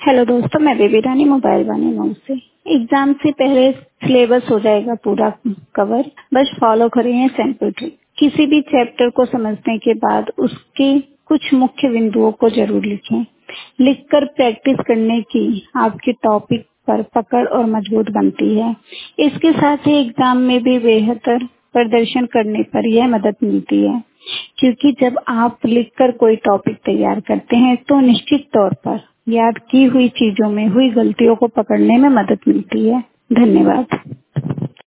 Hello दोस्तों, मैं Baby Rani mobile वानी मऊ से। एग्जाम से पहले सिलेबस हो जाएगा पूरा कवर। बस फॉलो करिए सैंपल ट्रिक। किसी भी चैप्टर को समझने के बाद उसके कुछ मुख्य बिंदुओं को जरूर लिखें। लिखकर प्रैक्टिस करने की आपके टॉपिक पर पकड़ और मजबूत बनती है। इसके साथ ही एग्जाम में भी बेहतर प्रदर्शन करने पर यह मदद मिलती है, क्योंकि जब आप लिखकर कोई टॉपिक तैयार करते हैं तो निश्चित तौर पर याद की हुई चीजों में हुई गलतियों को पकड़ने में मदद मिलती है। धन्यवाद।